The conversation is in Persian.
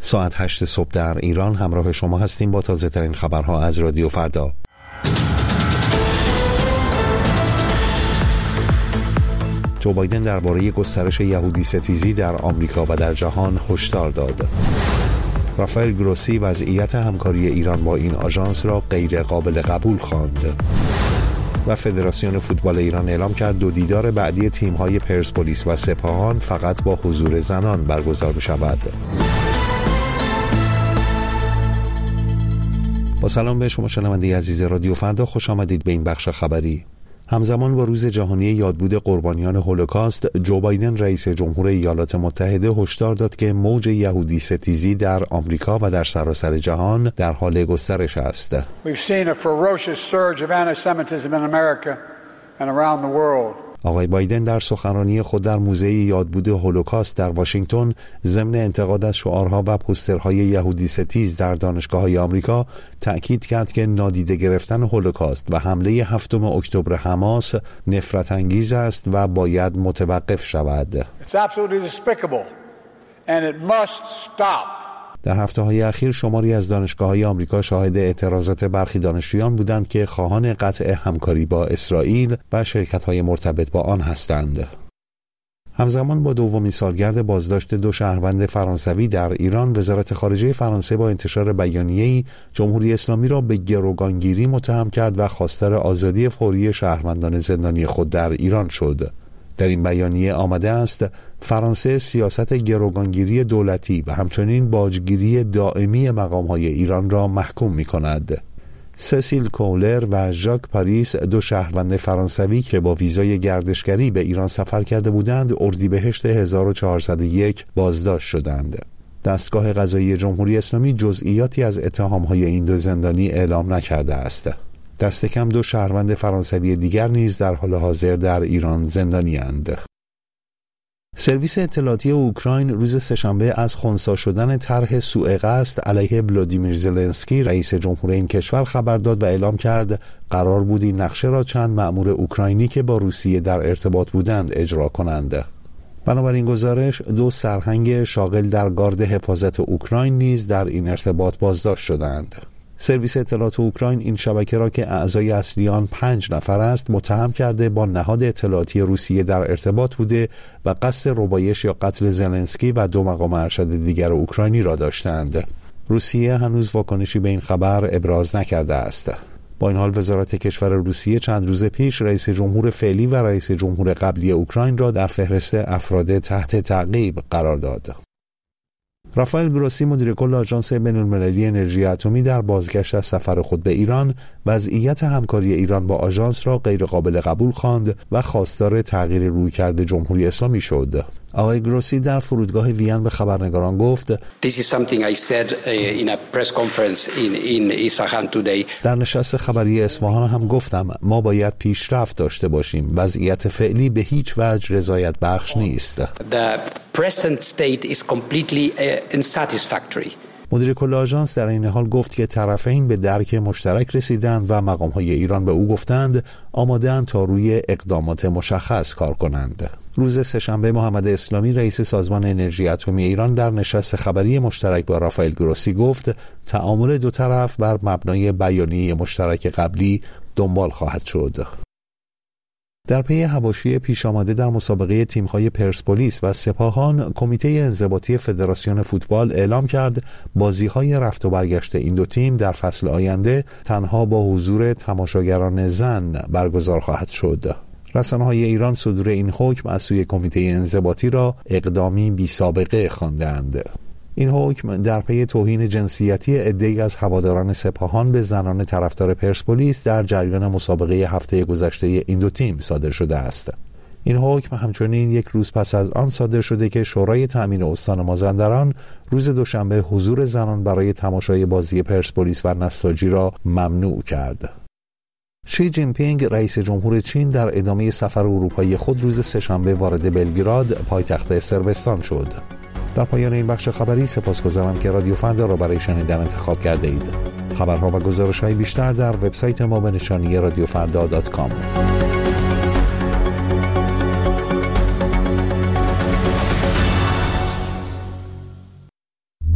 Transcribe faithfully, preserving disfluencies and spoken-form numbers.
ساعت هشت صبح در ایران همراه شما هستیم با تازه ترین خبرها از رادیو فردا. جو بایدن درباره گسترش یهودی ستیزی در آمریکا و در جهان هشدار داد. رافائل گروسی وضعیت همکاری ایران با این آژانس را غیر قابل قبول خواند. و فدراسیون فوتبال ایران اعلام کرد دو دیدار بعدی تیم‌های پرسپولیس و سپاهان فقط با حضور زنان برگزار می‌شود. با سلام به شما شنونده عزیز رادیو فردا، خوش آمدید به این بخش خبری. همزمان با روز جهانی یادبود قربانیان هولوکاست، جو بایدن رئیس جمهور ایالات متحده هشدار داد که موج یهودی ستیزی در آمریکا و در سراسر جهان در حال گسترش است. We've seen a ferocious surge of anti-Semitism in America and around the world. آقای بایدن در سخنرانی خود در موزه یادبود هولوکاست در واشنگتن ضمن انتقاد از شعارها و پوسترهای یهودی ستیز در دانشگاه‌های آمریکا تأکید کرد که نادیده گرفتن هولوکاست و حمله هفتم اکتبر حماس نفرت انگیز است و باید متوقف شود. It's absolutely despicable and it must stop. در هفته‌های اخیر شماری از دانشگاه‌های آمریکا شاهد اعتراضات برخی دانشجویان بودند که خواهان قطع همکاری با اسرائیل و شرکت‌های مرتبط با آن هستند. همزمان با دومین سالگرد بازداشت دو شهروند فرانسوی در ایران، وزارت خارجه فرانسه با انتشار بیانیه‌ای جمهوری اسلامی را به گروگانگیری متهم کرد و خواستار آزادی فوری شهروندان زندانی خود در ایران شد. در این بیانیه آمده است فرانسه سیاست گروگانگیری دولتی و همچنین باجگیری دائمی مقام‌های ایران را محکوم می‌کند. سسیل کولر و ژاک پاریس، دو شهروند فرانسوی که با ویزای گردشگری به ایران سفر کرده بودند، اردیبهشت هزار و چهارصد و یک بازداشت شدند. دستگاه قضایی جمهوری اسلامی جزئیاتی از اتهام‌های این دو زندانی اعلام نکرده است. دست کم دو شهروند فرانسوی دیگر نیز در حال حاضر در ایران زندانی‌اند. سرویس اطلاعاتی اوکراین روز سه‌شنبه از خنثی شدن طرح سوء قصد علیه ولادیمیر زلنسکی رئیس جمهور این کشور خبر داد و اعلام کرد قرار بود این نقشه را چند مأمور اوکراینی که با روسیه در ارتباط بودند اجرا کنند. بنابراین گزارش دو سرهنگ شاغل در گارد حفاظت اوکراین نیز در این ارتباط بازداشت شدند. سرویس اطلاعات اوکراین این شبکه را که اعضای اصلی آن پنج نفر است متهم کرده با نهاد اطلاعاتی روسیه در ارتباط بوده و قصد ربایش یا قتل زلنسکی و دو مقام ارشد دیگر اوکراینی را داشتند. روسیه هنوز واکنشی به این خبر ابراز نکرده است. با این حال وزارت کشور روسیه چند روز پیش رئیس جمهور فعلی و رئیس جمهور قبلی اوکراین را در فهرست افراد تحت تعقیب قرار داد. رافائل گروسی مدیر کل آژانس بین‌المللی انرژی اتمی در بازگشت از سفر خود به ایران وضعیت همکاری ایران با آژانس را غیر قابل قبول خواند و خواستار تغییر رویکرد جمهوری اسلامی شد. آقای گروسی در فرودگاه وین به خبرنگاران گفت This is something I said in a press conference in in Isfahan today. در نشست خبری اصفهان هم گفتم ما باید پیشرفت داشته باشیم. وضعیت فعلی به هیچ وجه رضایت بخش نیست. The present state is completely unsatisfactory. مدیر کل آژانس در این حال گفت که طرفین به درک مشترک رسیدند و مقام‌های ایران به او گفتند آماده‌اند تا روی اقدامات مشخص کار کنند. روز سه‌شنبه محمد اسلامی رئیس سازمان انرژی اتمی ایران در نشست خبری مشترک با رافائل گروسی گفت تعامل دو طرف بر مبنای بیانیه مشترک قبلی دنبال خواهد شد. در پی حواشی پیش آمده در مسابقه تیم‌های پرسپولیس و سپاهان، کمیته انضباطی فدراسیون فوتبال اعلام کرد بازی‌های رفت و برگشت این دو تیم در فصل آینده تنها با حضور تماشاگران زن برگزار خواهد شد. رسانه‌های ایران صدور این حکم از سوی کمیته انضباطی را اقدامی بی‌سابقه خواندند. این حکم در پی توهین جنسیتی عده‌ای از هواداران سپاهان به زنان طرفدار پرسپولیس در جریان مسابقه هفته گذشته این دو تیم صادر شده است. این حکم همچنین یک روز پس از آن صادر شده که شورای تأمین استان مازندران روز دوشنبه حضور زنان برای تماشای بازی پرسپولیس و نساجی را ممنوع کرد. شی جین پینگ رئیس جمهور چین در ادامه سفر اروپایی خود روز سه‌شنبه وارد بلگراد پایتخت صربستان شد. در پایان این بخش خبری سپاسگزارم که رادیو فردا را برای شنیدن انتخاب کرده اید. خبرها و گزارش‌های بیشتر در وبسایت ما به نشانی رادیو فردا دات کام.